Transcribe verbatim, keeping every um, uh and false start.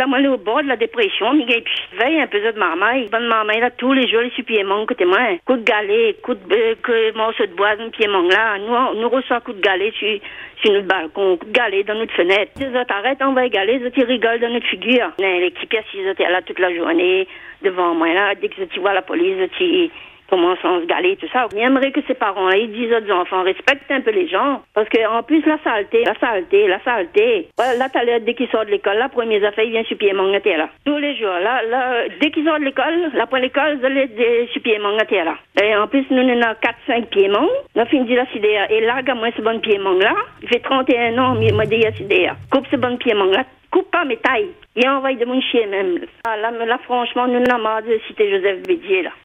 là, moi, au bord de la dépression, mais puis, veille un peu de marmaille. Bonne marmaille, là, tous les jours, les suppiements, côté moi. Coup de galet, coup de, euh, que morceau de bois, un piémont, là. Nous, nous reçoit coup de galet sur, sur notre balcon, coup de galet dans notre fenêtre. Les autres arrêtent, on va égaler, les autres, ils rigolent dans notre figure. L'équipe, ils étaient là toute la journée, devant moi, là. Dès que tu vois la police, ils commencent à se galer, tout ça. J'aimerais que ses parents, là, ils disent aux enfants, respectent un peu les gens. Parce que, en plus, la saleté, la saleté, la saleté. Voilà, là, t'as l'air, dès qu'ils sortent de l'école, la première affaire, ils viennent sur pied mangaté, là. Tous les jours, là, là, dès qu'ils sortent de l'école, la première l'école, ils allaient des sur pied mangaté, là. Et en plus, nous, on a quatre cinq pieds mangs. On a fini la sidéa. Et là, moi, ce bon pied mang, là, il fait trente et un ans, mais moi, déjà sidéa. Coupe ce bon pied mang, là. Coupe pas mes tailles. Il envoie de mon chien, même. Ah, là, là, franchement, nous, on a marre de citer Joseph Bédier, là.